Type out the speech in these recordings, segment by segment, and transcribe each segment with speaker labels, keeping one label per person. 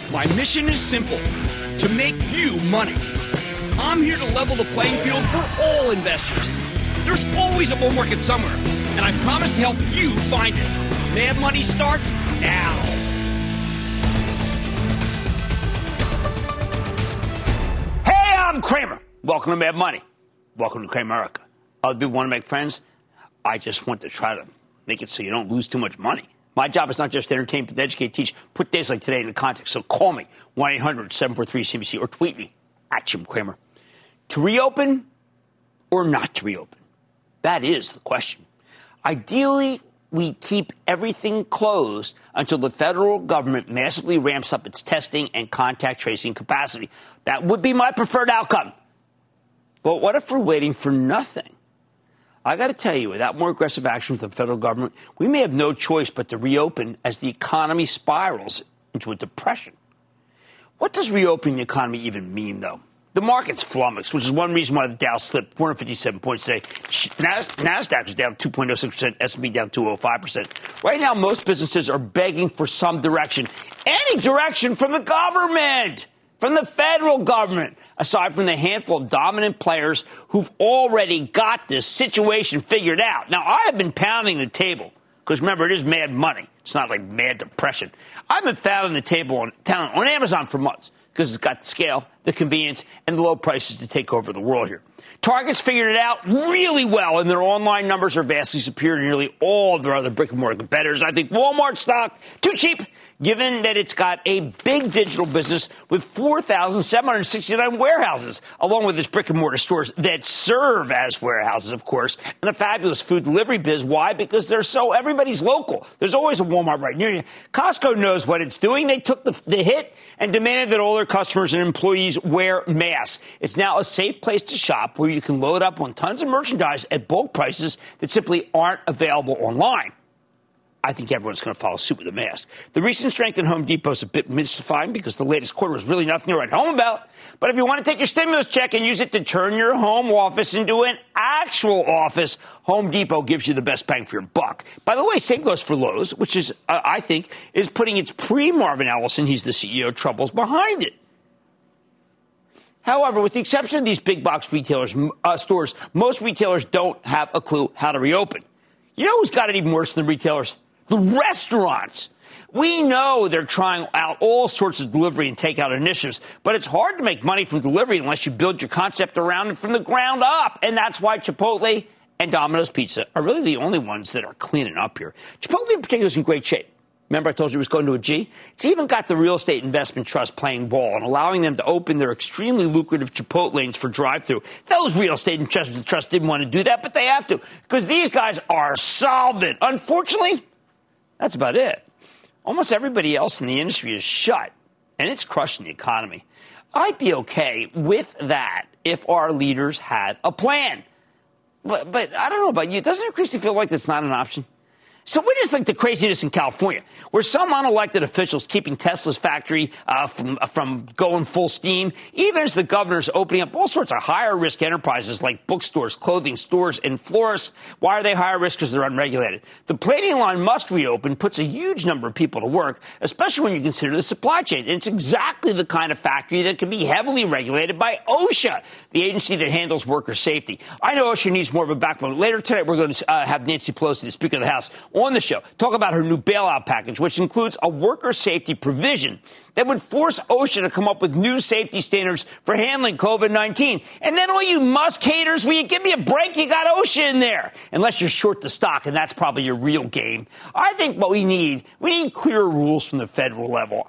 Speaker 1: My mission is simple, to make you money. I'm here to level the playing field for all investors. There's always a bull market somewhere, and I promise to help you find it. Mad Money starts now. Hey, I'm Cramer. Welcome to Mad Money. Welcome to Cramerica. Other people want to make friends. I just want to try to make it so you don't lose too much money. My job is not just to entertain, but to educate, teach, put days like today into context. So call me, 1-800-743-CBC, or tweet me, @Jim Cramer. To reopen or not to reopen? That is the question. Ideally, we keep everything closed until the federal government massively ramps up its testing and contact tracing capacity. That would be my preferred outcome. But what if we're waiting for nothing? I got to tell you, without more aggressive action from the federal government, we may have no choice but to reopen as the economy spirals into a depression. What does reopening the economy even mean, though? The market's flummoxed, which is one reason why the Dow slipped 457 points today. NASDAQ was down 2.06%, S&P down 2.05%. Right now, most businesses are begging for some direction. Any direction from the government, from the federal government, aside from the handful of dominant players who've already got this situation figured out. Now, I have been pounding the table, because remember, it is mad money. It's not like mad depression. I've been pounding the table on Amazon for months, because it's got the scale, the convenience, and the low prices to take over the world here. Target's figured it out really well, and their online numbers are vastly superior to nearly all of their other brick-and-mortar competitors. I think Walmart stock, too cheap, given that it's got a big digital business with 4,769 warehouses, along with its brick-and-mortar stores that serve as warehouses, of course, and a fabulous food delivery biz. Why? Because everybody's local. There's always a Walmart right near you. Costco knows what it's doing. They took the hit and demanded that all their customers and employees wear masks. It's now a safe place to shop where you can load up on tons of merchandise at bulk prices that simply aren't available online. I think everyone's going to follow suit with a mask. The recent strength in Home Depot is a bit mystifying because the latest quarter was really nothing to write home about. But if you want to take your stimulus check and use it to turn your home office into an actual office, Home Depot gives you the best bang for your buck. By the way, same goes for Lowe's, which is, I think, is putting its pre-Marvin Ellison, he's the CEO, troubles behind it. However, with the exception of these big box retailers, stores, most retailers don't have a clue how to reopen. You know who's got it even worse than the retailers? The restaurants. We know they're trying out all sorts of delivery and takeout initiatives, but it's hard to make money from delivery unless you build your concept around it from the ground up. And that's why Chipotle and Domino's Pizza are really the only ones that are cleaning up here. Chipotle in particular is in great shape. Remember I told you it was going to a G? It's even got the Real Estate Investment Trust playing ball and allowing them to open their extremely lucrative Chipotlanes for drive-thru. Those Real Estate Investment Trust didn't want to do that, but they have to because these guys are solvent. Unfortunately, that's about it. Almost everybody else in the industry is shut, and it's crushing the economy. I'd be okay with that if our leaders had a plan. But I don't know about you. Doesn't it increasingly feel like that's not an option? So what is like the craziness in California, where some unelected officials keeping Tesla's factory from going full steam, even as the governor's opening up all sorts of higher risk enterprises like bookstores, clothing stores, and florists. Why are they higher risk? Because they're unregulated. The plating line must reopen, puts a huge number of people to work, especially when you consider the supply chain. And it's exactly the kind of factory that can be heavily regulated by OSHA, the agency that handles worker safety. I know OSHA needs more of a backbone. Later tonight, we're going to have Nancy Pelosi, the Speaker of the House, on the show, talk about her new bailout package, which includes a worker safety provision that would force OSHA to come up with new safety standards for handling COVID-19. And then all you Musk haters, will you give me a break? You got OSHA in there. Unless you're short the stock, and that's probably your real game. I think what we need clearer rules from the federal level.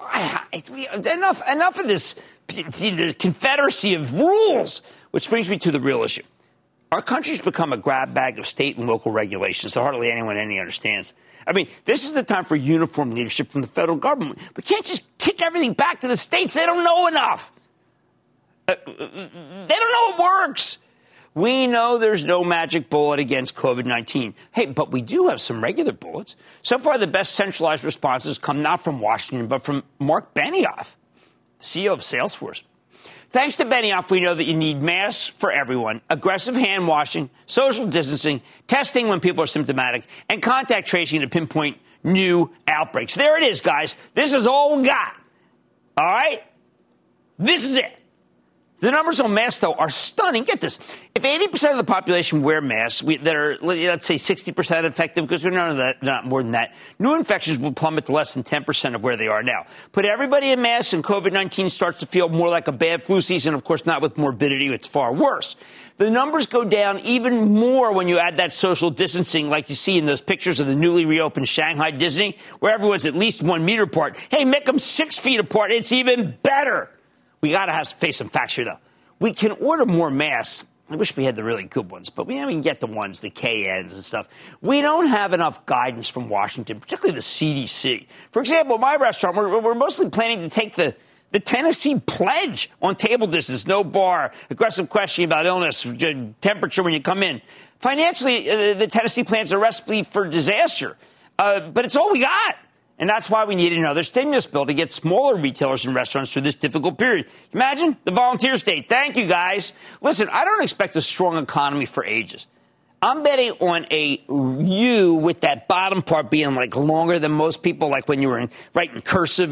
Speaker 1: Enough of this confederacy of rules, which brings me to the real issue. Our country's become a grab bag of state and local regulations that hardly anyone understands. I mean, this is the time for uniform leadership from the federal government. We can't just kick everything back to the states. They don't know enough. They don't know it works. We know there's no magic bullet against COVID-19. Hey, but we do have some regular bullets. So far, the best centralized responses come not from Washington, but from Mark Benioff, CEO of Salesforce. Thanks to Benioff, we know that you need masks for everyone, aggressive hand washing, social distancing, testing when people are symptomatic, and contact tracing to pinpoint new outbreaks. There it is, guys. This is all we got. All right? This is it. The numbers on masks, though, are stunning. Get this. If 80% of the population wear masks that are, let's say, 60% effective, because we're not more than that, new infections will plummet to less than 10% of where they are now. Put everybody in masks and COVID-19 starts to feel more like a bad flu season. Of course, not with morbidity. It's far worse. The numbers go down even more when you add that social distancing like you see in those pictures of the newly reopened Shanghai Disney, where everyone's at least 1 meter apart. Hey, make them 6 feet apart. It's even better. We got to face some facts here, though. We can order more masks. I wish we had the really good ones, but we can get the ones, the KNs and stuff. We don't have enough guidance from Washington, particularly the CDC. For example, my restaurant, we're mostly planning to take the Tennessee pledge on table distance, no bar, aggressive questioning about illness, temperature when you come in. Financially, the Tennessee plan's a recipe for disaster, but it's all we got. And that's why we need another stimulus bill to get smaller retailers and restaurants through this difficult period. Imagine the volunteer state. Thank you, guys. Listen, I don't expect a strong economy for ages. I'm betting on a U with that bottom part being like longer than most people, like when you were writing cursive,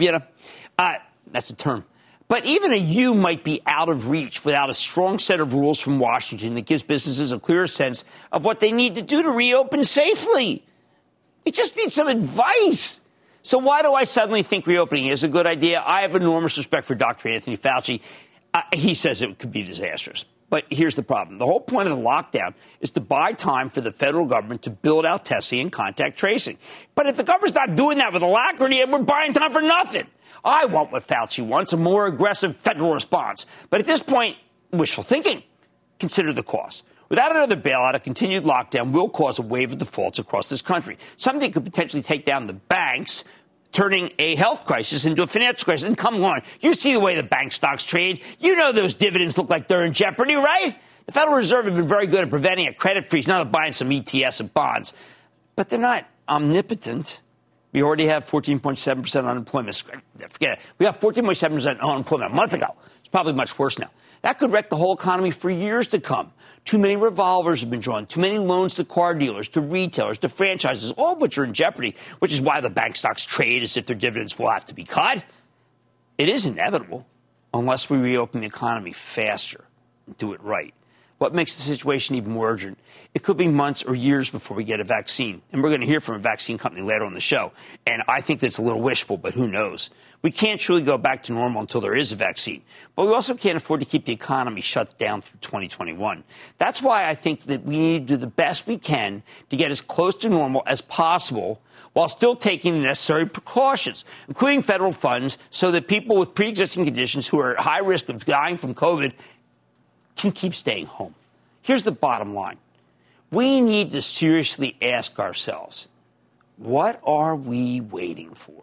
Speaker 1: that's a term. But even a U might be out of reach without a strong set of rules from Washington that gives businesses a clearer sense of what they need to do to reopen safely. We just need some advice. So why do I suddenly think reopening is a good idea? I have enormous respect for Dr. Anthony Fauci. He says it could be disastrous. But here's the problem. The whole point of the lockdown is to buy time for the federal government to build out testing and contact tracing. But if the government's not doing that with alacrity, we're buying time for nothing. I want what Fauci wants, a more aggressive federal response. But at this point, wishful thinking. Consider the cost. Without another bailout, a continued lockdown will cause a wave of defaults across this country, something that could potentially take down the banks, turning a health crisis into a financial crisis. And come on, you see the way the bank stocks trade. You know those dividends look like they're in jeopardy, right? The Federal Reserve has been very good at preventing a credit freeze, now they're buying some ETFs and bonds. But they're not omnipotent. We already have 14.7% unemployment. Forget it. We got 14.7% unemployment a month ago. It's probably much worse now. That could wreck the whole economy for years to come. Too many revolvers have been drawn, too many loans to car dealers, to retailers, to franchises, all of which are in jeopardy, which is why the bank stocks trade as if their dividends will have to be cut. It is inevitable unless we reopen the economy faster and do it right. What makes the situation even more urgent? It could be months or years before we get a vaccine. And we're going to hear from a vaccine company later on the show. And I think that's a little wishful, but who knows? We can't truly go back to normal until there is a vaccine. But we also can't afford to keep the economy shut down through 2021. That's why I think that we need to do the best we can to get as close to normal as possible while still taking the necessary precautions, including federal funds, so that people with pre-existing conditions who are at high risk of dying from COVID can keep staying home. Here's the bottom line. We need to seriously ask ourselves, what are we waiting for?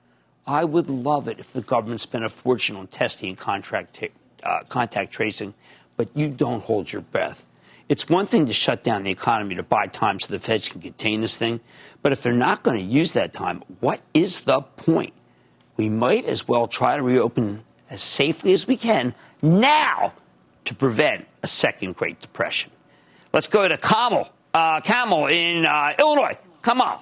Speaker 1: I would love it if the government spent a fortune on testing and contact tracing, but you don't hold your breath. It's one thing to shut down the economy to buy time so the feds can contain this thing, but if they're not going to use that time, what is the point? We might as well try to reopen as safely as we can now to prevent a second Great Depression. Let's go to Kamal in Illinois. Kamal.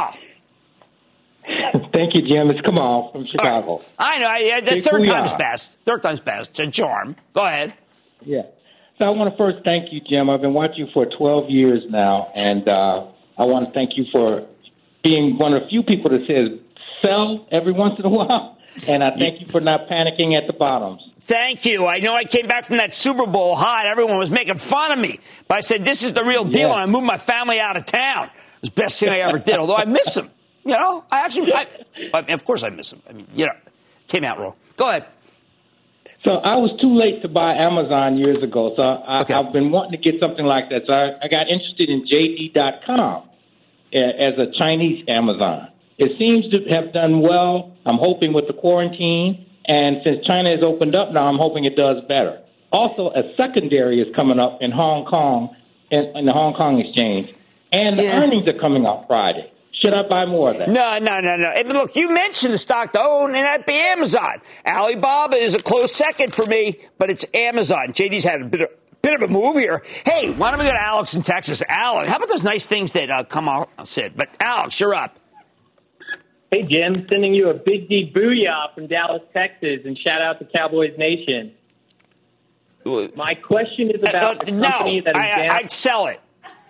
Speaker 2: Thank you, Jim. It's Kamal from Chicago.
Speaker 1: Right. I know. The third time's best. Third time's best. It's a charm. Go ahead.
Speaker 2: Yeah. So I want to first thank you, Jim. I've been watching you for 12 years now, and I want to thank you for being one of the few people that says sell every once in a while, and I thank you for not panicking at the bottoms.
Speaker 1: Thank you. I know I came back from that Super Bowl high. Everyone was making fun of me, but I said, this is the real deal, and I moved my family out of town. It was the best thing I ever did, although I miss them. You know, of course I miss them. I mean, came out wrong. Go ahead.
Speaker 2: So I was too late to buy Amazon years ago, so I've been wanting to get something like that. So I got interested in JD.com as a Chinese Amazon. It seems to have done well. I'm hoping with the quarantine, and since China has opened up now, I'm hoping it does better. Also, a secondary is coming up in Hong Kong, in the Hong Kong exchange, and the earnings are coming out Friday. Should I buy more of that? No.
Speaker 1: Hey, look, you mentioned the stock to own, and that'd be Amazon. Alibaba is a close second for me, but it's Amazon. JD's had a bit of a move here. Hey, why don't we go to Alex in Texas? Alex, how about those nice things that Kamal said? But Alex, you're up.
Speaker 3: Hey, Jim, sending you a big D booyah from Dallas, Texas, and shout out to Cowboys Nation. My question is about a company that is
Speaker 1: I'd sell it.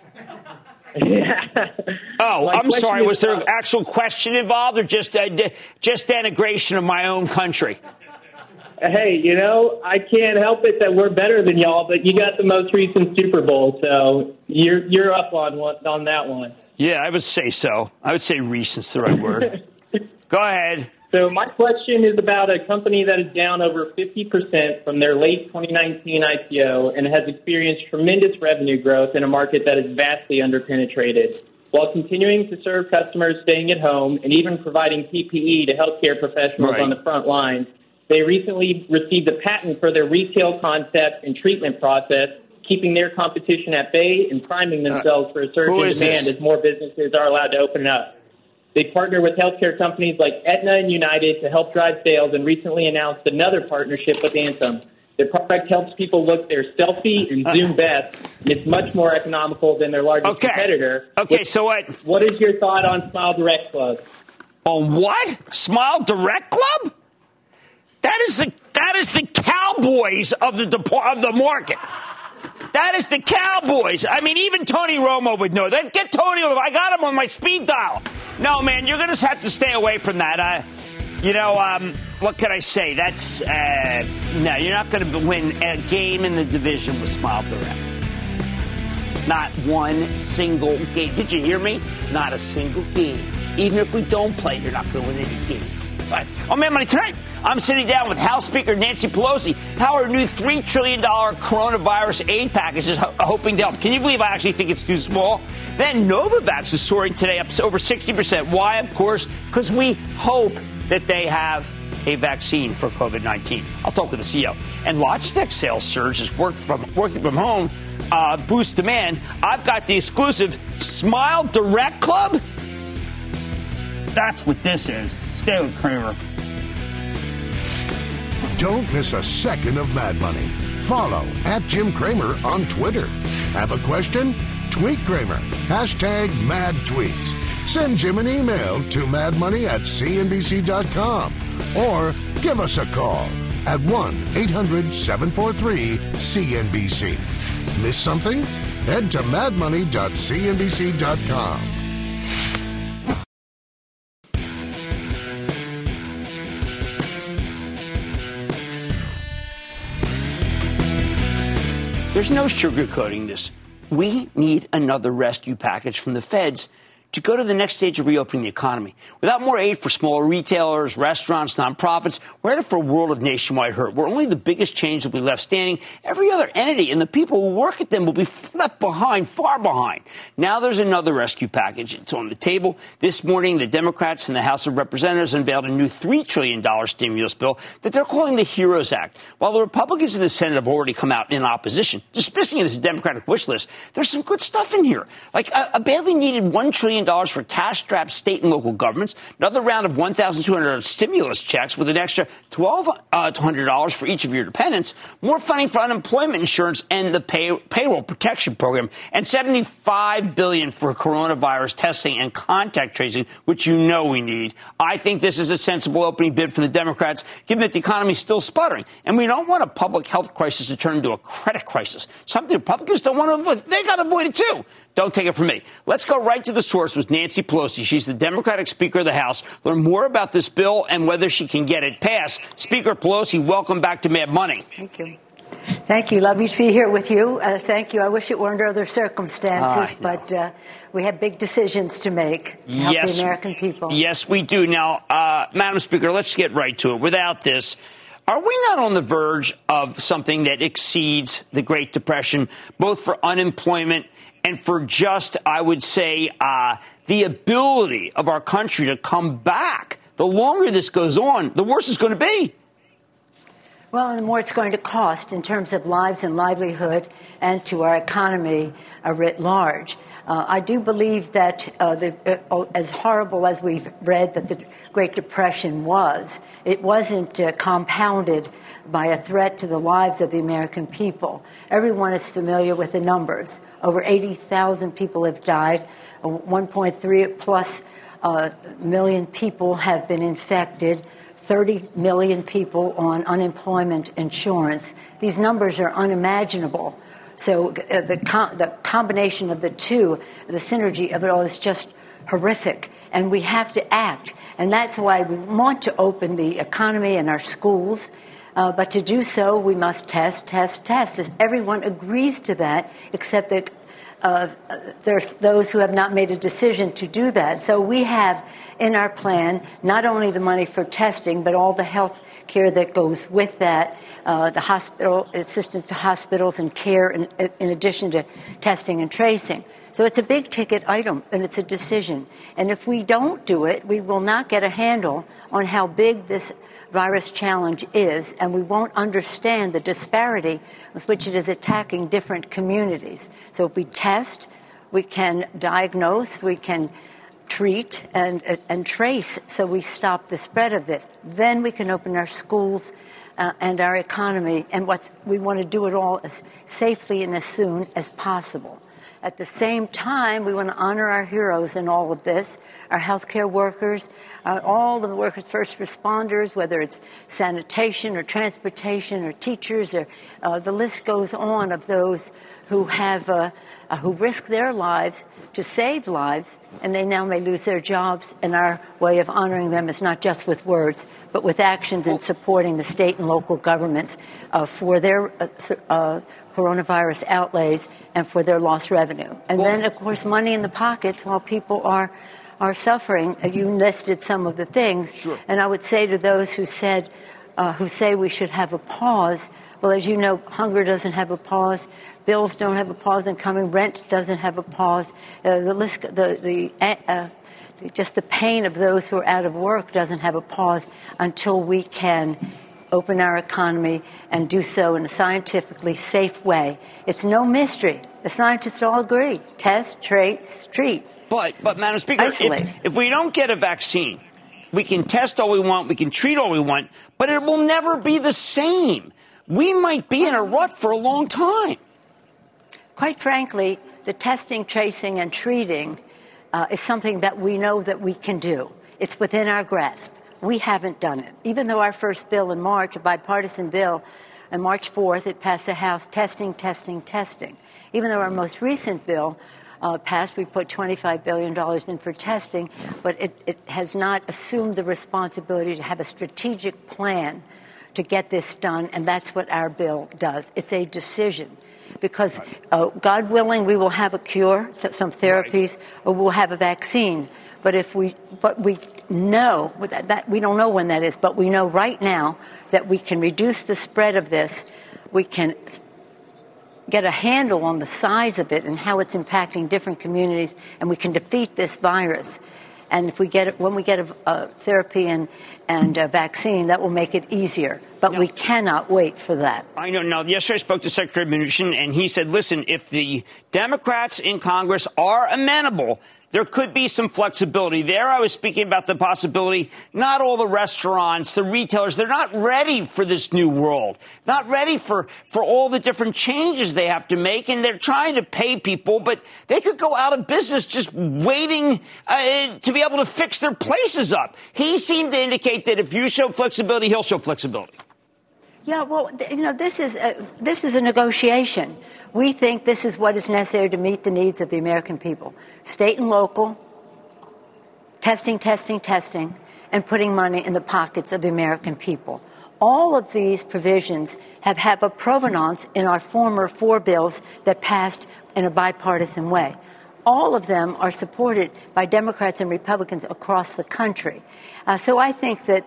Speaker 3: Yeah.
Speaker 1: Oh, I'm sorry. Was there an actual question involved or just denigration of my own country?
Speaker 3: Hey, I can't help it that we're better than y'all, but you got the most recent Super Bowl, so you're up on that one.
Speaker 1: Yeah, I would say so. I would say recent's the right word. Go ahead.
Speaker 3: So my question is about a company that is down over 50% from their late 2019 IPO and has experienced tremendous revenue growth in a market that is vastly underpenetrated. While continuing to serve customers staying at home and even providing PPE to healthcare professionals on the front lines, they recently received a patent for their retail concept and treatment process, keeping their competition at bay and priming themselves for a surge in demand as more businesses are allowed to open up. They partner with healthcare companies like Aetna and United to help drive sales and recently announced another partnership with Anthem. Their product helps people look their selfie and Zoom best, and it's much more economical than their largest competitor.
Speaker 1: Okay, so what?
Speaker 3: What is your thought on Smile Direct Club?
Speaker 1: On what? Smile Direct Club? That is the Cowboys of the market. That is the Cowboys. I mean, even Tony Romo would know that. Get Tony. I got him on my speed dial. No, man, you're going to have to stay away from that. What can I say? That's no, you're not going to win a game in the division with Smile Direct. Not one single game. Did you hear me? Not a single game. Even if we don't play, you're not going to win any game. Right. On Mad Money tonight, I'm sitting down with House Speaker Nancy Pelosi, how her new $3 trillion coronavirus aid package is hoping to help. Can you believe I actually think it's too small? Then Novavax is soaring today up over 60%. Why? Of course, because we hope that they have a vaccine for COVID-19. I'll talk with the CEO. And Logitech sales surge as working from home boost demand. I've got the exclusive Smile Direct Club. That's what this is. Stay with Cramer.
Speaker 4: Don't miss a second of Mad Money. Follow @Jim Cramer on Twitter. Have a question? Tweet Cramer. #MadTweets. Send Jim an email to madmoney@cnbc.com or give us a call at 1-800-743-CNBC. Miss something? Head to madmoney.cnbc.com.
Speaker 1: There's no sugarcoating this. We need another rescue package from the feds to go to the next stage of reopening the economy. Without more aid for smaller retailers, restaurants, nonprofits, we're headed for a world of nationwide hurt, where only the biggest chains will be left standing. Every other entity and the people who work at them will be left behind, far behind. Now there's another rescue package. It's on the table. This morning, the Democrats in the House of Representatives unveiled a new $3 trillion stimulus bill that they're calling the HEROES Act. While the Republicans in the Senate have already come out in opposition, dismissing it as a Democratic wish list, there's some good stuff in here, like a badly needed $1 trillion for cash-strapped state and local governments, another round of 1,200 stimulus checks with an extra $1,200 for each of your dependents, more funding for unemployment insurance and the payroll protection program, and $75 billion for coronavirus testing and contact tracing, which you know we need. I think this is a sensible opening bid for the Democrats, given that the economy is still sputtering, and we don't want a public health crisis to turn into a credit crisis. Something the Republicans don't want to avoid. They got to avoid it too. Don't take it from me. Let's go right to the source with Nancy Pelosi. She's the Democratic Speaker of the House. Learn more about this bill and whether she can get it passed. Speaker Pelosi, welcome back to Mad Money.
Speaker 5: Thank you. Thank you. Lovely to be here with you. Thank you. I wish it were under other circumstances, but we have big decisions to make to help the American people.
Speaker 1: Yes, we do. Now, Madam Speaker, let's get right to it. Without this, are we not on the verge of something that exceeds the Great Depression, both for unemployment and for just, I would say, the ability of our country to come back? The longer this goes on, the worse it's going to be.
Speaker 5: Well, and the more it's going to cost in terms of lives and livelihood and to our economy writ large. I do believe that as horrible as we've read that the Great Depression was, it wasn't compounded by a threat to the lives of the American people. Everyone is familiar with the numbers. Over 80,000 people have died, 1.3 plus million people have been infected, 30 million people on unemployment insurance. These numbers are unimaginable. So the combination of the two, the synergy of it all is just horrific. And we have to act. And that's why we want to open the economy and our schools. But to do so, we must test. Everyone agrees to that, except that there's those who have not made a decision to do that. So we have in our plan not only the money for testing, but all the health care that goes with that, the hospital assistance to hospitals and care in addition to testing and tracing. So it's a big ticket item, and it's a decision. And if we don't do it, we will not get a handle on how big this virus challenge is, and we won't understand the disparity with which it is attacking different communities. So if we test, we can diagnose, we can treat and trace, so we stop the spread of this. Then we can open our schools and our economy, and we want to do it all as safely and as soon as possible. At the same time, we want to honor our heroes in all of this, our healthcare workers, all the workers, first responders, whether it's sanitation or transportation or teachers, or the list goes on of those who have who risk their lives to save lives, and they now may lose their jobs. And our way of honoring them is not just with words, but with actions and supporting the state and local governments for their coronavirus outlays and for their lost revenue. And then, of course, money in the pockets while people are suffering. You listed some of the things.
Speaker 1: Sure.
Speaker 5: And I would say to those who say we should have a pause, well, as you know, hunger doesn't have a pause. Bills don't have a pause incoming. Rent doesn't have a pause. Just the pain of those who are out of work doesn't have a pause until we can open our economy and do so in a scientifically safe way. It's no mystery. The scientists all agree. Test, trace, treat.
Speaker 1: But Madam Speaker, if we don't get a vaccine, we can test all we want, we can treat all we want, but it will never be the same. We might be in a rut for a long time.
Speaker 5: Quite frankly, the testing, tracing, and treating is something that we know that we can do. It's within our grasp. We haven't done it. Even though our first bill in March, a bipartisan bill, on March 4th, it passed the House, testing. Even though our most recent bill passed, we put $25 billion in for testing, but it has not assumed the responsibility to have a strategic plan to get this done, and that's what our bill does. It's a decision. Because, God willing, we will have a cure, some therapies, or we'll have a vaccine. But we know that we don't know when that is, but we know right now that we can reduce the spread of this. We can get a handle on the size of it and how it's impacting different communities, and we can defeat this virus. And if when we get a therapy and a vaccine, that will make it easier. But we cannot wait for that.
Speaker 1: I know. Now, yesterday I spoke to Secretary Mnuchin, and he said, listen, if the Democrats in Congress are amenable, there could be some flexibility. There I was speaking about the possibility, not all the restaurants, the retailers, they're not ready for this new world, not ready for all the different changes they have to make, and they're trying to pay people, but they could go out of business just waiting to be able to fix their places up. He seemed to indicate that if you show flexibility, he'll show flexibility.
Speaker 5: Yeah, well, this is a negotiation. We think this is what is necessary to meet the needs of the American people. State and local, testing, and putting money in the pockets of the American people. All of these provisions have a provenance in our former 4 bills that passed in a bipartisan way. All of them are supported by Democrats and Republicans across the country. So I think that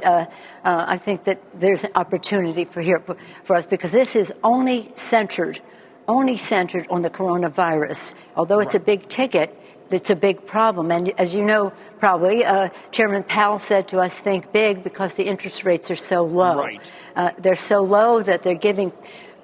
Speaker 5: there's an opportunity for us, because this is only centered on the coronavirus. Although it's a big ticket, it's a big problem. And as you know, probably, Chairman Powell said to us, think big, because the interest rates are so low.
Speaker 1: Right.
Speaker 5: They're so low that they're giving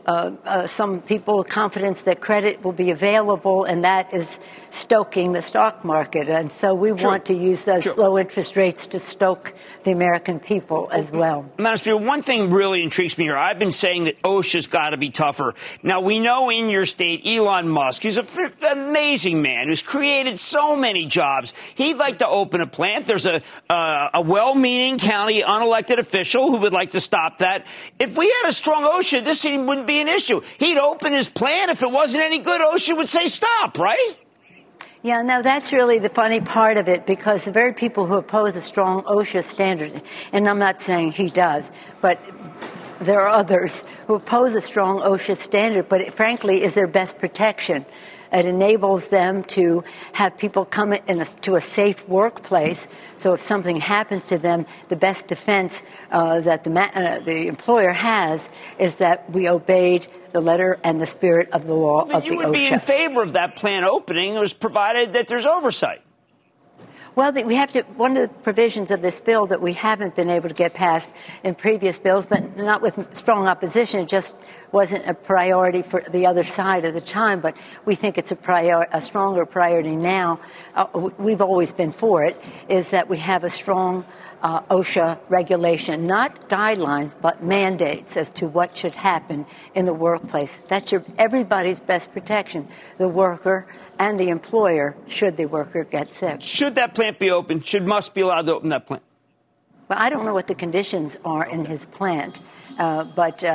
Speaker 5: some people confidence that credit will be available, and that is stoking the stock market. And so we want to use those low interest rates to stoke the American people as well.
Speaker 1: Madam Speaker, one thing really intrigues me here. I've been saying that OSHA's got to be tougher. Now, we know in your state, Elon Musk, who's an amazing man who's created so many jobs. He'd like to open a plant. There's a well-meaning county unelected official who would like to stop that. If we had a strong OSHA, this wouldn't be an issue. He'd open his plant. If it wasn't any good, OSHA would say stop, right?
Speaker 5: Yeah, no, that's really the funny part of it, because the very people who oppose a strong OSHA standard, and I'm not saying he does, but there are others who oppose a strong OSHA standard, but it frankly is their best protection. It enables them to have people come to a safe workplace. So if something happens to them, the best defense that the employer has is that we obeyed the letter and the spirit of the law of the OSHA.
Speaker 1: You would be in favor of that plant opening, as provided that there's oversight.
Speaker 5: Well, we have to. One of the provisions of this bill that we haven't been able to get passed in previous bills, but not with strong opposition, it just wasn't a priority for the other side at the time. But we think it's a stronger priority now. We've always been for it. Is that we have a strong OSHA regulation, not guidelines, but mandates as to what should happen in the workplace. That's everybody's best protection, the worker and the employer, should the worker get sick.
Speaker 1: Should that plant be open? Should Musk be allowed to open that plant?
Speaker 5: Well, I don't know what the conditions are in his plant, but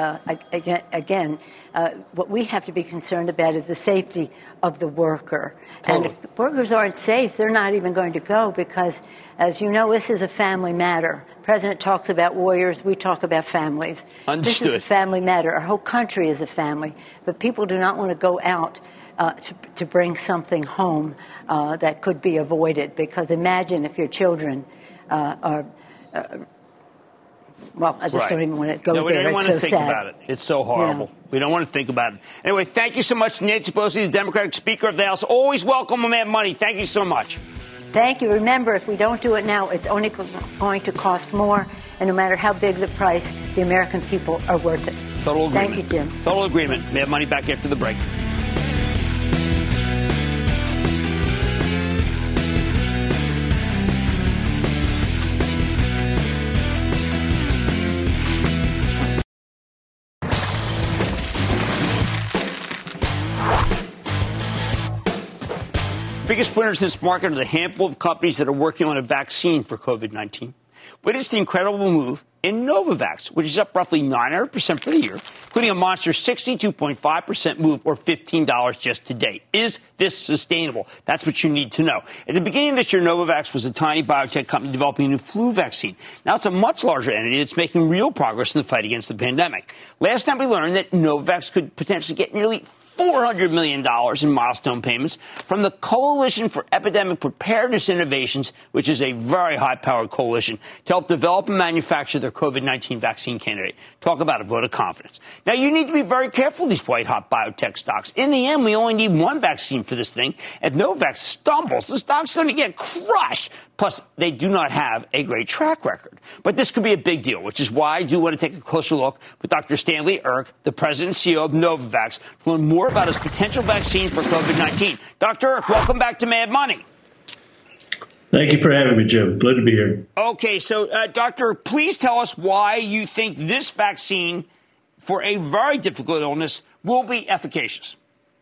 Speaker 5: again, what we have to be concerned about is the safety of the worker. Totally. And if workers aren't safe, they're not even going to go, because, as you know, this is a family matter. The President talks about warriors. We talk about families.
Speaker 1: Understood.
Speaker 5: This is a family matter. Our whole country is a family. But people do not want to go out to bring something home that could be avoided. Because imagine if your children are... well, I just don't even want to go there.
Speaker 1: We don't want to think
Speaker 5: sad.
Speaker 1: about it. It's so horrible. Yeah. We don't want to think about it. Anyway, thank you so much, Nancy Pelosi, the Democratic Speaker of the House. Always welcome on Mad Money. Thank you so much.
Speaker 5: Thank you. Remember, if we don't do it now, it's only going to cost more. And no matter how big the price, the American people are worth it.
Speaker 1: Total agreement.
Speaker 5: Thank you, Jim.
Speaker 1: Total agreement. Mad Money back after the break. Biggest winners in this market are the handful of companies that are working on a vaccine for COVID-19. Witness the incredible move in Novavax, which is up roughly 900% for the year, including a monster 62.5% move, or $15 just to date. Is this sustainable? That's what you need to know. At the beginning of this year, Novavax was a tiny biotech company developing a new flu vaccine. Now it's a much larger entity that's making real progress in the fight against the pandemic. Last time we learned that Novavax could potentially get nearly $400 million in milestone payments from the Coalition for Epidemic Preparedness Innovations, which is a very high-powered coalition, to help develop and manufacture their COVID-19 vaccine candidate. Talk about a vote of confidence. Now, you need to be very careful with these white-hot biotech stocks. In the end, we only need one vaccine for this thing. If Novavax stumbles, the stock's going to get crushed. Plus, they do not have a great track record. But this could be a big deal, which is why I do want to take a closer look with Dr. Stanley Erck, the president and CEO of Novavax, to learn more about his potential vaccine for COVID-19. Dr. Erck, welcome back to Mad Money.
Speaker 6: Thank you for having me, Jim. Glad to be here.
Speaker 1: Okay, so, Doctor, please tell us why you think this vaccine for a very difficult illness will be efficacious.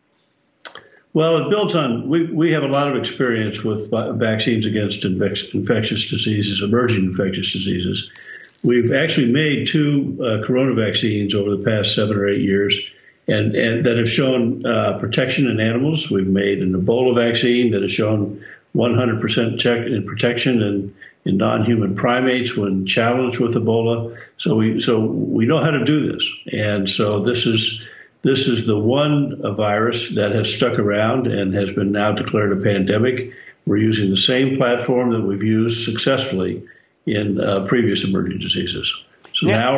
Speaker 6: Well, it builds on, we have a lot of experience with vaccines against infectious diseases, emerging infectious diseases. We've actually made two corona vaccines over the past 7 or 8 years, and that have shown protection in animals. We've made an Ebola vaccine that has shown 100% protection in non-human primates when challenged with Ebola. So we know how to do this, and so this is the one virus that has stuck around and has been now declared a pandemic. We're using the same platform that we've used successfully in previous emerging diseases. So now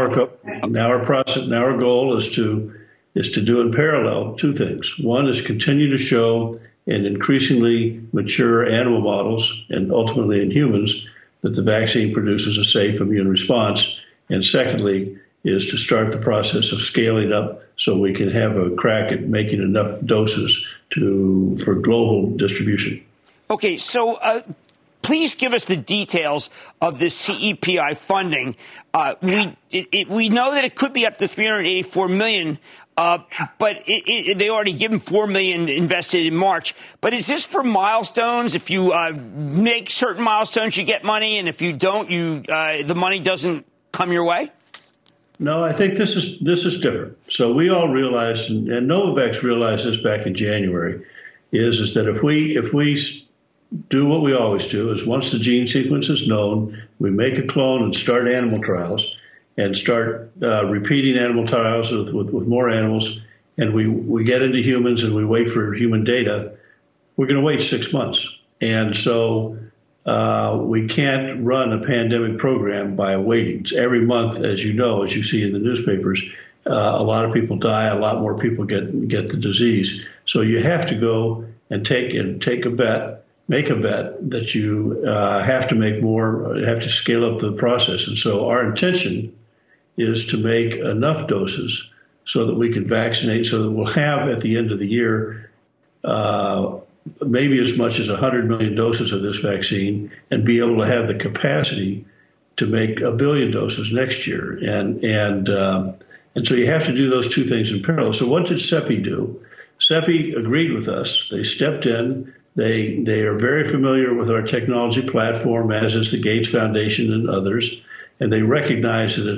Speaker 6: our goal is to do in parallel two things. One is continue to show in increasingly mature animal models and ultimately in humans that the vaccine produces a safe immune response. And secondly, is to start the process of scaling up so we can have a crack at making enough doses for global distribution.
Speaker 1: Okay, so please give us the details of this CEPI funding. We know that it could be up to $384 million, but they already given $4 million invested in March. But is this for milestones? If you make certain milestones, you get money, and if you don't, the money doesn't come your way?
Speaker 6: No, I think this is different. So we all realized, and Novavax realized this back in January, is that if we do what we always do, is once the gene sequence is known, we make a clone and start animal trials and start repeating animal trials with more animals, and we get into humans and we wait for human data, we're going to wait 6 months. And so we can't run a pandemic program by waiting. Every month, as you know, as you see in the newspapers, a lot of people die, a lot more people get the disease. So you have to go and make a bet that you have to scale up the process. And so our intention is to make enough doses so that we can vaccinate, so that we'll have at the end of the year maybe as much as 100 million doses of this vaccine, and be able to have the capacity to make 1 billion doses next year. And so you have to do those two things in parallel. So what did CEPI do? CEPI agreed with us. They stepped in. They are very familiar with our technology platform, as is the Gates Foundation and others, and they recognize that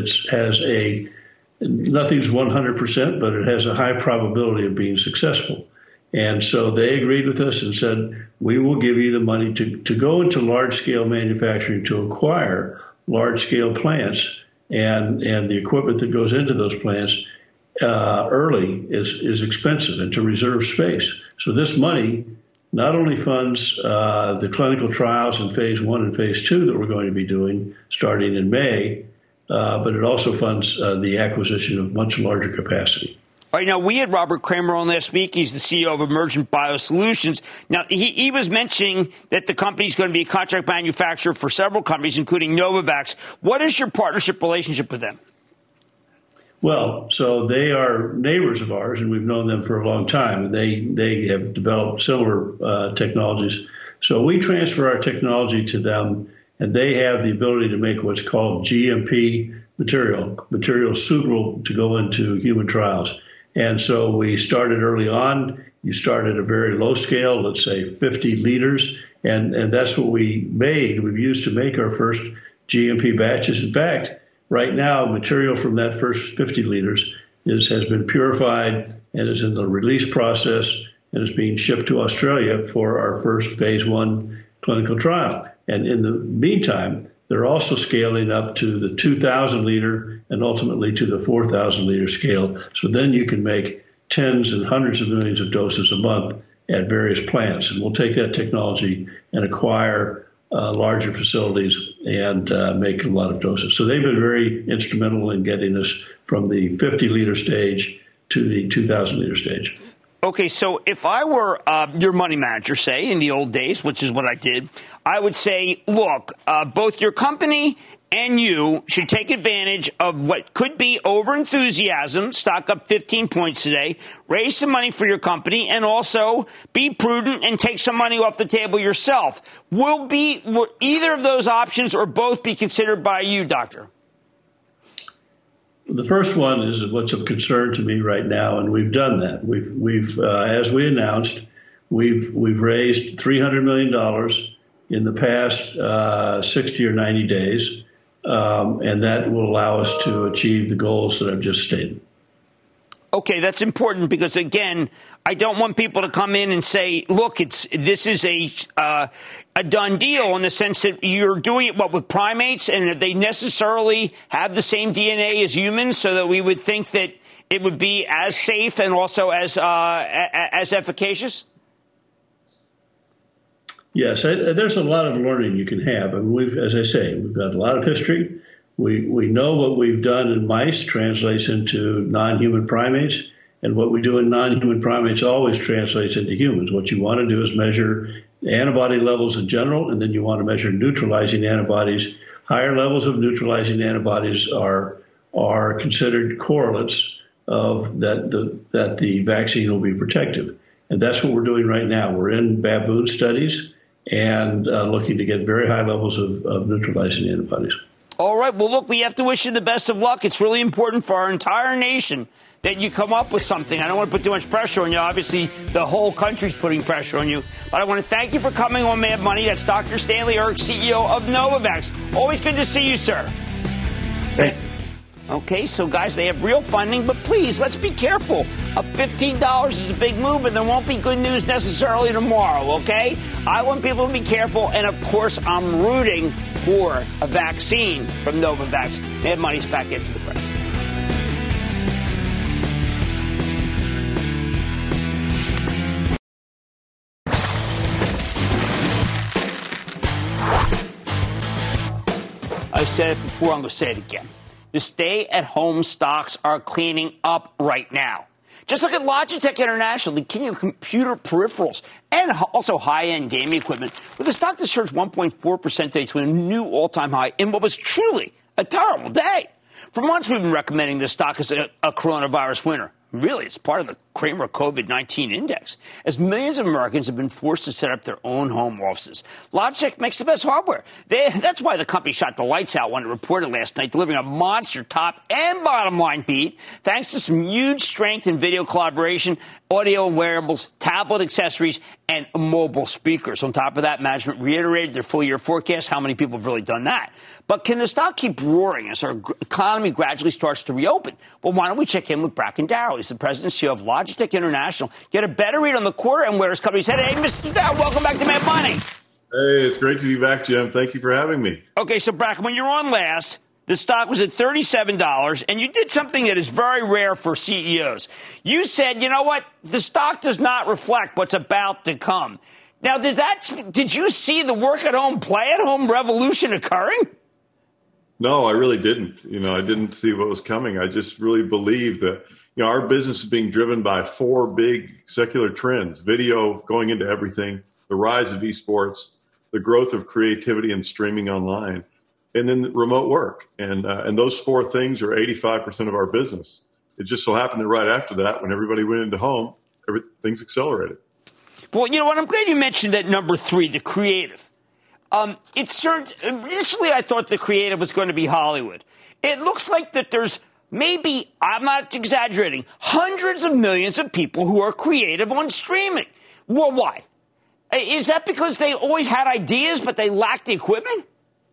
Speaker 6: nothing's 100%, but it has a high probability of being successful. And so they agreed with us and said, we will give you the money to go into large-scale manufacturing, to acquire large-scale plants, and the equipment that goes into those plants early is expensive, and to reserve space. So this money not only funds the clinical trials in phase 1 and phase 2 that we're going to be doing starting in May, but it also funds the acquisition of much larger capacity.
Speaker 1: All right, now, we had Robert Kramer on last week. He's the CEO of Emergent Biosolutions. Now, he was mentioning that the company is going to be a contract manufacturer for several companies, including Novavax. What is your partnership relationship with them?
Speaker 6: Well, so they are neighbors of ours, and we've known them for a long time. They have developed similar technologies. So we transfer our technology to them, and they have the ability to make what's called GMP material suitable to go into human trials. And so we started early on. You start at a very low scale, let's say 50 liters, and that's what we made. We've used to make our first GMP batches. In fact, right now, material from that first 50 liters has been purified and is in the release process and is being shipped to Australia for our first phase 1 clinical trial. And in the meantime, they're also scaling up to the 2,000 liter and ultimately to the 4,000 liter scale. So then you can make tens and hundreds of millions of doses a month at various plants. And we'll take that technology and acquire larger facilities and make a lot of doses. So they've been very instrumental in getting us from the 50 liter stage to the 2,000 liter stage.
Speaker 1: Okay, so if I were your money manager, say, in the old days, which is what I did, I would say, look, both your company and you should take advantage of what could be over-enthusiasm, stock up 15 points today, raise some money for your company, and also be prudent and take some money off the table yourself. Will either of those options or both be considered by you, Doctor?
Speaker 6: The first one is what's of concern to me right now, and we've done that. We've as we announced, we've raised $300 million in the past 60 or 90 days, and that will allow us to achieve the goals that I've just stated.
Speaker 1: Okay, that's important because, again, I don't want people to come in and say, look, this is a done deal in the sense that you're doing it, with primates, and that they necessarily have the same DNA as humans, so that we would think that it would be as safe and also as efficacious?
Speaker 6: Yes, there's a lot of learning you can have. I mean, as I say, we've got a lot of history. We know what we've done in mice translates into non-human primates, and what we do in non-human primates always translates into humans. What you want to do is measure antibody levels in general, and then you want to measure neutralizing antibodies. Higher levels of neutralizing antibodies are are considered correlates of that the vaccine will be protective. And that's what we're doing right now. We're in baboon studies and looking to get very high levels of neutralizing antibodies.
Speaker 1: All right. Well, look, we have to wish you the best of luck. It's really important for our entire nation that you come up with something. I don't want to put too much pressure on you. Obviously, the whole country's putting pressure on you. But I want to thank you for coming on Mad Money. That's Dr. Stanley Erck, CEO of Novavax. Always good to see you, sir.
Speaker 2: Thanks.
Speaker 1: Okay, so guys, they have real funding, but please, let's be careful. Up $15 is a big move, and there won't be good news necessarily tomorrow, okay? I want people to be careful, and of course, I'm rooting for a vaccine from Novavax. Mad Money's back after the break. I've said it before, I'm going to say it again. The stay-at-home stocks are cleaning up right now. Just look at Logitech International, the king of computer peripherals, and also high-end gaming equipment, with a stock that surged 1.4% today to a new all-time high in what was truly a terrible day. For months, we've been recommending this stock as a coronavirus winner. Really, it's part of the Cramer COVID-19 index, as millions of Americans have been forced to set up their own home offices. Logitech makes the best hardware. That's why the company shot the lights out when it reported last night, delivering a monster top and bottom line beat, thanks to some huge strength in video collaboration, audio and wearables, tablet accessories, and mobile speakers. On top of that, management reiterated their full-year forecast. How many people have really done that? But can the stock keep roaring as our economy gradually starts to reopen? Well, why don't we check in with Bracken Darrell? He's the president and CEO of Logitech International. Get a better read on the quarter and where his company's headed. Hey, Mr. Darrell, welcome back to Mad Money.
Speaker 7: Hey, it's great to be back, Jim. Thank you for having me.
Speaker 1: Okay, so Bracken, when you were on last, the stock was at $37, and you did something that is very rare for CEOs. You said, you know what, the stock does not reflect what's about to come. Now, did you see the work-at-home, play-at-home revolution occurring?
Speaker 7: No, I really didn't. I didn't see what was coming. I just really believe that, our business is being driven by four big secular trends: video going into everything, the rise of esports, the growth of creativity and streaming online, and then remote work. And those four things are 85% of our business. It just so happened that right after that, when everybody went into home, things accelerated.
Speaker 1: Well, you know what? I'm glad you mentioned that number three, the creative. Initially, I thought the creative was going to be Hollywood. It looks like that there's maybe, I'm not exaggerating, hundreds of millions of people who are creative on streaming worldwide. Is that because they always had ideas, but they lacked the equipment?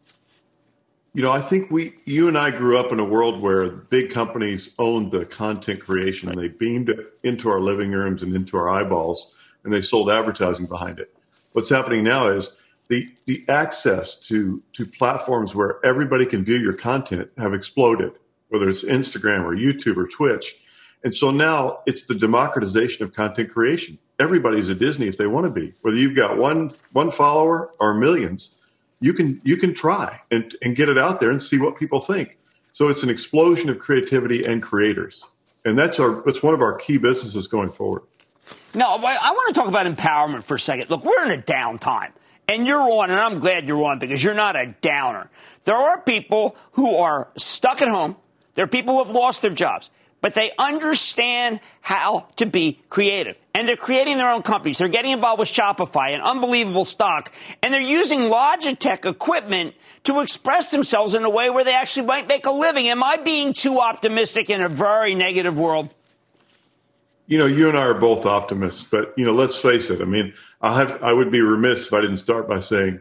Speaker 7: I think you and I grew up in a world where big companies owned the content creation, and they beamed it into our living rooms and into our eyeballs, and they sold advertising behind it. What's happening now is the access to platforms where everybody can view your content have exploded, whether it's Instagram or YouTube or Twitch. And so now it's the democratization of content creation. Everybody's a Disney if they want to be. Whether you've got one follower or millions, you can try and get it out there and see what people think. So it's an explosion of creativity and creators. And that's one of our key businesses going forward.
Speaker 1: Now, I want to talk about empowerment for a second. Look, we're in a downtime. And you're on, and I'm glad you're on, because you're not a downer. There are people who are stuck at home. There are people who have lost their jobs. But they understand how to be creative. And they're creating their own companies. They're getting involved with Shopify, an unbelievable stock. And they're using Logitech equipment to express themselves in a way where they actually might make a living. Am I being too optimistic in a very negative world?
Speaker 7: You and I are both optimists, but, let's face it. I mean, I would be remiss if I didn't start by saying,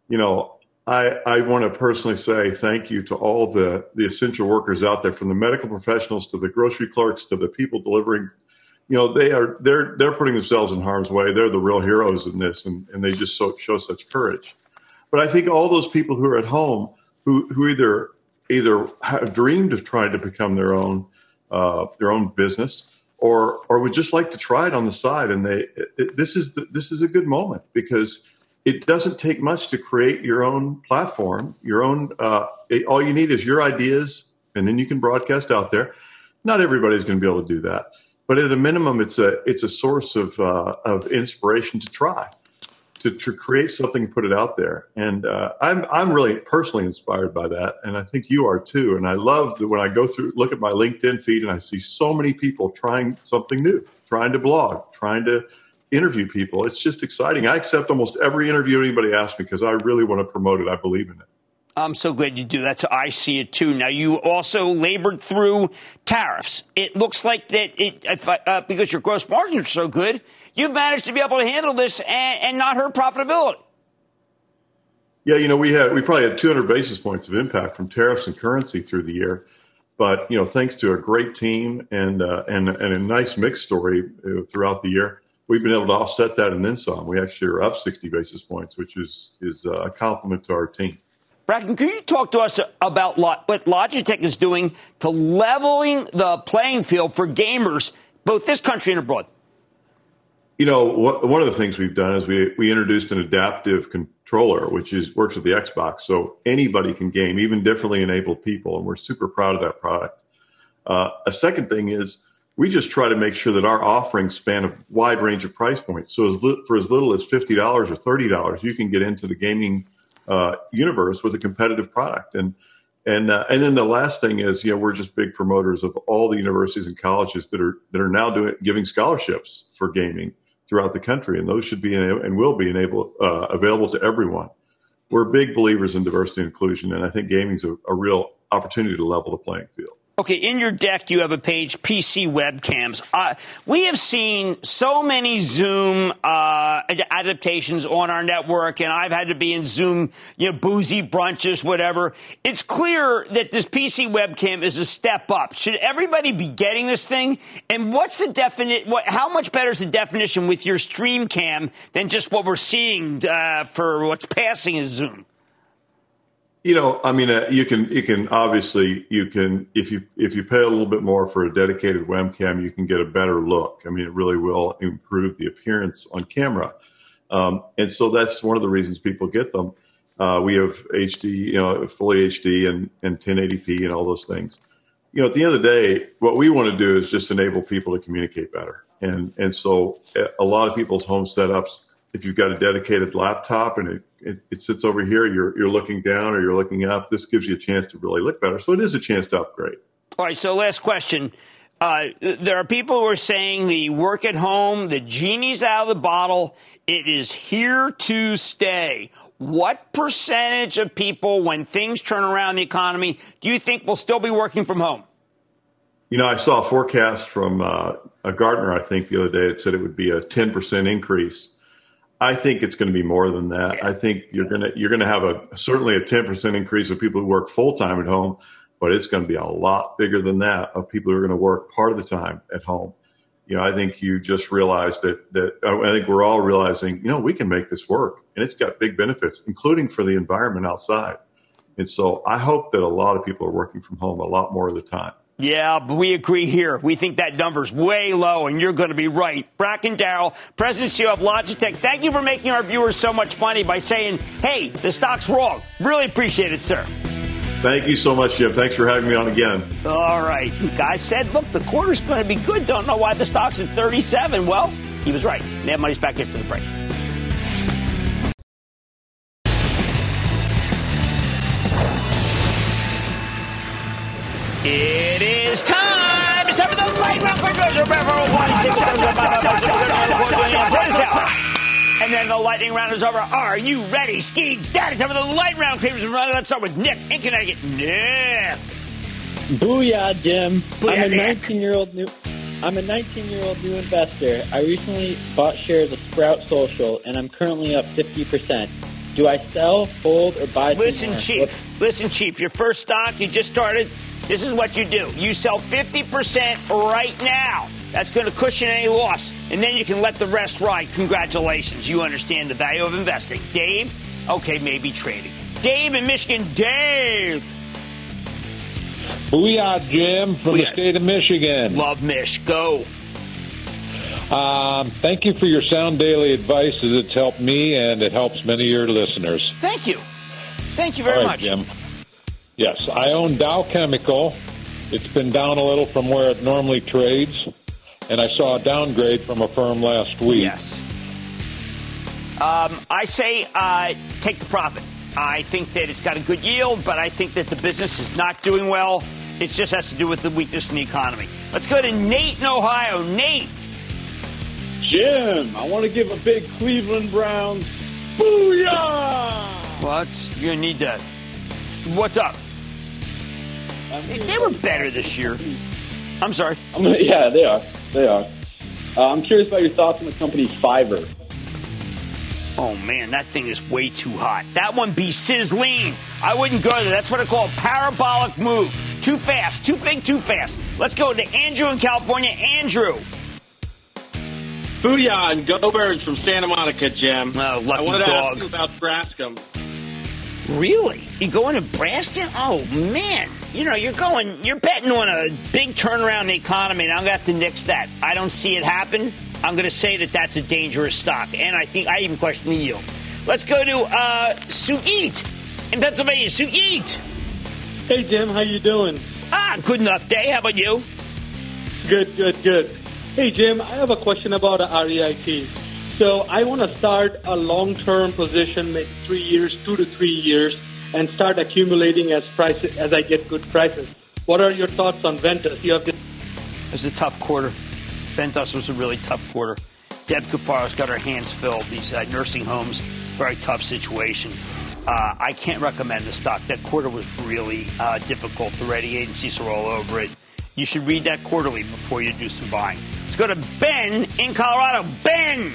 Speaker 7: I want to personally say thank you to all the essential workers out there, from the medical professionals to the grocery clerks to the people delivering. They're putting themselves in harm's way. They're the real heroes in this, and they just show such courage. But I think all those people who are at home who either have dreamed of trying to become their own business, or would just like to try it on the side, and this is a good moment, because it doesn't take much to create your own platform, your own. All you need is your ideas, and then you can broadcast out there. Not everybody's going to be able to do that, but at a minimum, it's a source of inspiration to try to create something and put it out there. And I'm really personally inspired by that, and I think you are too. And I love that when I look at my LinkedIn feed, and I see so many people trying something new, trying to blog, trying to interview people. It's just exciting. I accept almost every interview anybody asks me because I really want to promote it. I believe in it.
Speaker 1: I'm so glad you do. That's how I see it, too. Now, you also labored through tariffs. It looks like that because your gross margins are so good, you've managed to be able to handle this and not hurt profitability.
Speaker 7: Yeah, we probably had 200 basis points of impact from tariffs and currency through the year. But, thanks to a great team and a nice mix story throughout the year, we've been able to offset that and then some. We actually are up 60 basis points, which is a compliment to our team.
Speaker 1: Bracken, can you talk to us about what Logitech is doing to leveling the playing field for gamers, both this country and abroad?
Speaker 7: One of the things we've done is we introduced an adaptive controller, which works with the Xbox, so anybody can game, even differently enabled people, and we're super proud of that product. A second thing is we just try to make sure that our offerings span a wide range of price points. So for as little as $50 or $30, you can get into the gaming universe with a competitive product. And then the last thing is, we're just big promoters of all the universities and colleges that are now giving scholarships for gaming throughout the country, and those should be and will be available to everyone. We're big believers in diversity and inclusion, and I think gaming's a real opportunity to level the playing field.
Speaker 1: Okay, in your deck, you have a page, PC webcams. We have seen so many Zoom adaptations on our network, and I've had to be in Zoom, boozy brunches, whatever. It's clear that this PC webcam is a step up. Should everybody be getting this thing? And what's the how much better is the definition with your stream cam than just what we're seeing for what's passing as Zoom?
Speaker 7: You can obviously if you pay a little bit more for a dedicated webcam, you can get a better look. It really will improve the appearance on camera. And so that's one of the reasons people get them. We have HD, fully HD and 1080p and all those things. At the end of the day, what we want to do is just enable people to communicate better. And so a lot of people's home setups, if you've got a dedicated laptop and it sits over here, you're looking down or you're looking up, this gives you a chance to really look better. So it is a chance to upgrade. All
Speaker 1: right, so last question. There are people who are saying the work at home, the genie's out of the bottle. It is here to stay. What percentage of people, when things turn around the economy, do you think will still be working from home?
Speaker 7: I saw a forecast from a Gartner, I think, the other day. It said it would be a 10% increase. I think it's going to be more than that. Yeah. I think you're going to have certainly a 10% increase of people who work full time at home, but it's going to be a lot bigger than that of people who are going to work part of the time at home. I think you just realized that I think we're all realizing, we can make this work, and it's got big benefits, including for the environment outside. And so I hope that a lot of people are working from home a lot more of the time.
Speaker 1: Yeah, but we agree here. We think that number's way low, and you're going to be right. Bracken Darrell, President and CEO of Logitech, thank you for making our viewers so much money by saying, hey, the stock's wrong. Really appreciate it, sir.
Speaker 7: Thank you so much, Jim. Thanks for having me on again.
Speaker 1: All right. The guy said, look, the quarter's going to be good. Don't know why the stock's at 37. Well, he was right. Mad Money's back after the break. It is time. It's time for the light round. And then the lightning round is over. Are you ready? Ski Daddy. Time for the light round. Let's start with Nick in Connecticut. Nick.
Speaker 8: Booyah, Jim.
Speaker 1: Booyah,
Speaker 8: I'm a 19-year-old new investor. I recently bought shares of Sprout Social, and I'm currently up 50%. Do I sell, hold, or buy?
Speaker 1: Listen, Chief. Your first stock, you just started. This is what you do. You sell 50% right now. That's going to cushion any loss. And then you can let the rest ride. Congratulations. You understand the value of investing. Dave? Okay, maybe trading. Dave in Michigan. Dave.
Speaker 9: Booyah, Jim, from the state of Michigan.
Speaker 1: Love Mich. Go.
Speaker 9: Thank you for your sound daily advice, as it's helped me and it helps many of your listeners.
Speaker 1: Thank you. Thank you very much.
Speaker 9: Jim. Yes, I own Dow Chemical. It's been down a little from where it normally trades, and I saw a downgrade from a firm last week.
Speaker 1: Yes. I say take the profit. I think that it's got a good yield, but I think that the business is not doing well. It just has to do with the weakness in the economy. Let's go to Nate in Ohio. Nate.
Speaker 10: Jim, I want to give a big Cleveland Browns booyah!
Speaker 1: Well, you're going to need that. What's up? They were better this year. I'm sorry.
Speaker 10: Yeah, they are. They are. I'm curious about your thoughts on the company Fiverr.
Speaker 1: Oh, man, that thing is way too hot. That one be sizzling. I wouldn't go there. That's what I call a parabolic move. Too fast, too big, too fast. Let's go to Andrew in California. Andrew.
Speaker 11: Booyah and Go Birds from Santa Monica, Jim.
Speaker 1: Oh, lucky
Speaker 11: I wanted
Speaker 1: dog.
Speaker 11: to ask you about Braskem.
Speaker 1: Really? You going to Nebraska? Oh, man. You're betting on a big turnaround in the economy, and I'm going to have to nix that. I don't see it happen. I'm going to say that that's a dangerous stock, and I think I even question the yield. Let's go to Sujeet in Pennsylvania. Sujeet.
Speaker 12: Hey, Jim. How you doing?
Speaker 1: Good enough day. How about you?
Speaker 12: Good. Hey, Jim, I have a question about REIT. So I want to start a long-term position, maybe 3 years, 2 to 3 years, and start accumulating as I get good prices. What are your thoughts on Ventus? It
Speaker 1: was a tough quarter. Ventus was a really tough quarter. Deb Kufaro's got her hands filled. These nursing homes, very tough situation. I can't recommend the stock. That quarter was really difficult. The rating agencies are all over it. You should read that quarterly before you do some buying. Let's go to Ben in Colorado. Ben!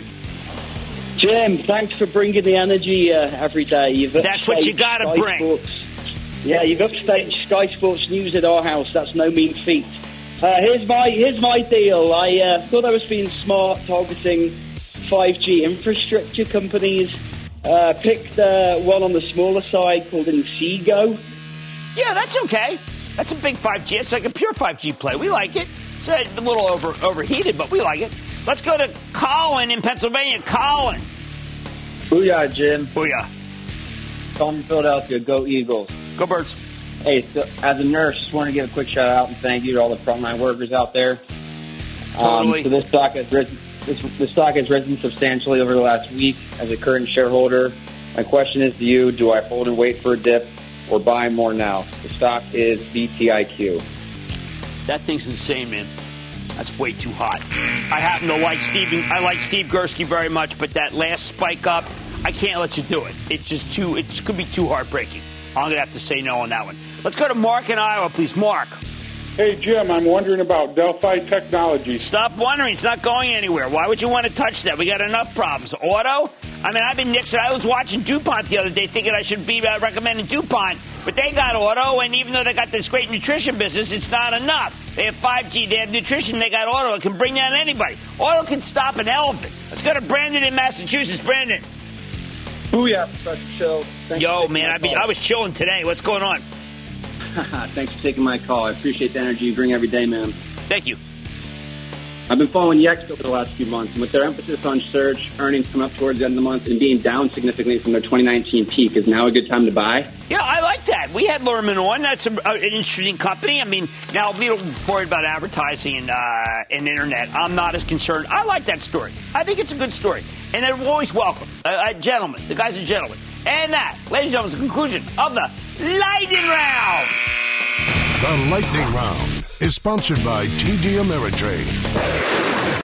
Speaker 13: Jim, thanks for bringing the energy every day.
Speaker 1: That's what you got to bring.
Speaker 13: Yeah, you've upstaged Sky Sports News at our house. That's no mean feat. Here's my deal. I thought I was being smart, targeting 5G infrastructure companies. Picked one on the smaller side called Inseego.
Speaker 1: Yeah, that's okay. That's a big 5G. It's like a pure 5G play. We like it. It's a little overheated, but we like it. Let's go to Colin in Pennsylvania. Colin.
Speaker 14: Booyah, Jim.
Speaker 1: Booyah.
Speaker 14: Colin, Philadelphia. Go Eagles.
Speaker 1: Go Birds.
Speaker 14: Hey, so as a nurse, just want to give a quick shout out and thank you to all the frontline workers out there.
Speaker 1: Totally.
Speaker 14: So this stock has risen. The stock has risen substantially over the last week. As a current shareholder, my question is to you: do I hold and wait for a dip, or buy more now? The stock is BTIQ.
Speaker 1: That thing's insane, man. That's way too hot. I happen to like Steve Gursky very much, but that last spike up, I can't let you do it. It's just it could be too heartbreaking. I'm going to have to say no on that one. Let's go to Mark in Iowa, please. Mark.
Speaker 15: Hey, Jim, I'm wondering about Delphi Technologies.
Speaker 1: Stop wondering. It's not going anywhere. Why would you want to touch that? We got enough problems. Auto? I mean, I've been Nixon. I was watching DuPont the other day thinking I should be recommending DuPont, but they got auto, and even though they got this great nutrition business, it's not enough. They have 5G, they have nutrition, they got auto. It can bring down anybody. Auto can stop an elephant. Let's go to Brandon in Massachusetts. Brandon.
Speaker 16: Booyah, Professor Chill.
Speaker 1: Yo, man, I was chilling today. What's going on?
Speaker 16: Thanks for taking my call. I appreciate the energy you bring every day, man.
Speaker 1: Thank you.
Speaker 16: I've been following Yext over the last few months, and with their emphasis on search, earnings come up towards the end of the month, and being down significantly from their 2019 peak, is now a good time to buy?
Speaker 1: Yeah, I like that. We had Lerman on. That's an interesting company. I mean, now we don't worry about advertising and internet. I'm not as concerned. I like that story. I think it's a good story. And they're always welcome. Gentlemen, the guy's a gentleman. And that, ladies and gentlemen, is the conclusion of the Lightning Round.
Speaker 4: The Lightning Round is sponsored by TD Ameritrade.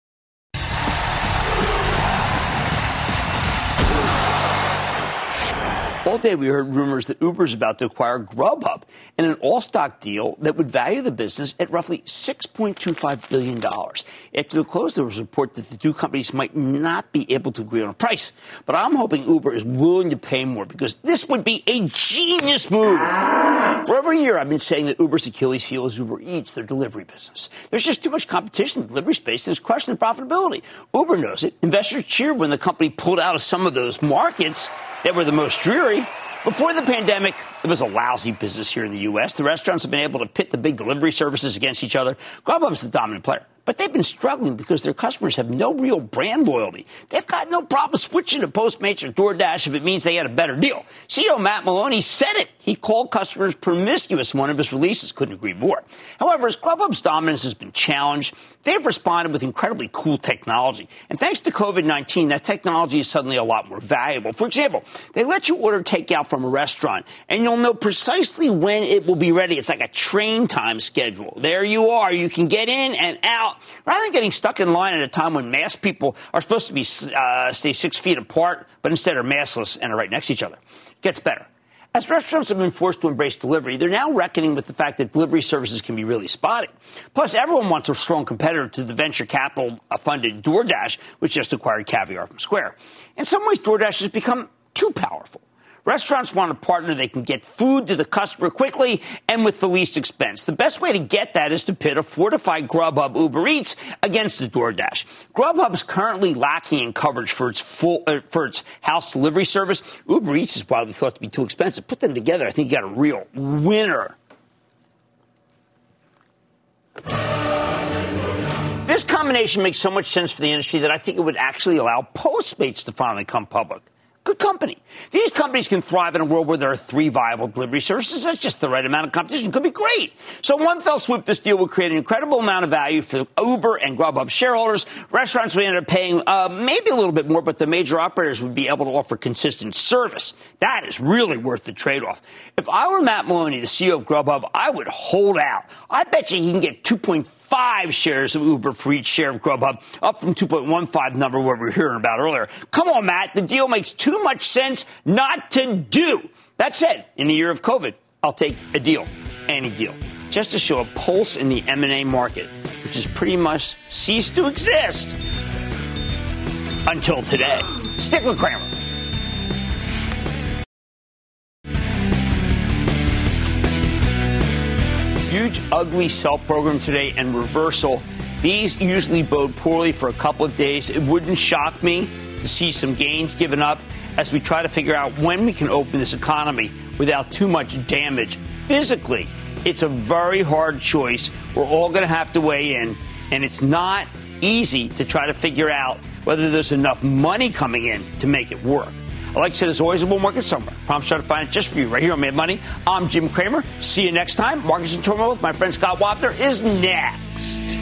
Speaker 1: All day we heard rumors that Uber is about to acquire Grubhub in an all-stock deal that would value the business at roughly $6.25 billion. After the close, there was a report that the two companies might not be able to agree on a price. But I'm hoping Uber is willing to pay more because this would be a genius move. For over a year, I've been saying that Uber's Achilles heel is Uber Eats, their delivery business. There's just too much competition in the delivery space and it's crushing the profitability. Uber knows it. Investors cheered when the company pulled out of some of those markets that were the most dreary. Before the pandemic, it was a lousy business here in the U.S. The restaurants have been able to pit the big delivery services against each other. Grubhub's the dominant player. but they've been struggling because their customers have no real brand loyalty. They've got no problem switching to Postmates or DoorDash if it means they get a better deal. CEO Matt Maloney said it. He called customers promiscuous in one of his releases. Couldn't agree more. However, as Grubhub's dominance has been challenged, they've responded with incredibly cool technology. And thanks to COVID-19, that technology is suddenly a lot more valuable. For example, they let you order takeout from a restaurant, and you'll know precisely when it will be ready. It's like a train time schedule. There you are. You can get in and out rather than getting stuck in line at a time when masked people are supposed to be stay 6 feet apart, but instead are maskless and are right next to each other. It gets better. As restaurants have been forced to embrace delivery, they're now reckoning with the fact that delivery services can be really spotty. Plus, everyone wants a strong competitor to the venture capital-funded DoorDash, which just acquired Caviar from Square. In some ways, DoorDash has become too powerful. Restaurants want a partner they can get food to the customer quickly and with the least expense. The best way to get that is to pit a fortified Grubhub Uber Eats against the DoorDash. Grubhub is currently lacking in coverage for its house delivery service. Uber Eats is probably thought to be too expensive. Put them together, I think you got a real winner. This combination makes so much sense for the industry that I think it would actually allow Postmates to finally come public. Good company. These companies can thrive in a world where there are 3 viable delivery services. That's just the right amount of competition. Could be great. So one fell swoop, this deal will create an incredible amount of value for Uber and Grubhub shareholders. Restaurants would end up paying maybe a little bit more, but the major operators would be able to offer consistent service. That is really worth the trade-off. If I were Matt Maloney, the CEO of Grubhub, I would hold out. I bet you he can get 2.5 shares of Uber for each share of Grubhub, up from 2.15 number where we were hearing about earlier. Come on, Matt. The deal makes too much sense not to do. That said, in the year of COVID, I'll take a deal, any deal, just to show a pulse in the M&A market, which has pretty much ceased to exist until today. Stick with Cramer. Huge, ugly sell program today and reversal. These usually bode poorly for a couple of days. It wouldn't shock me to see some gains given up as we try to figure out when we can open this economy without too much damage physically. It's a very hard choice. We're all going to have to weigh in, and it's not easy to try to figure out whether there's enough money coming in to make it work. I like to say there's always a bull market somewhere. Promise try to find it just for you right here on Mad Money. I'm Jim Cramer. See you next time. Markets in Turmoil with my friend Scott Wapner is next.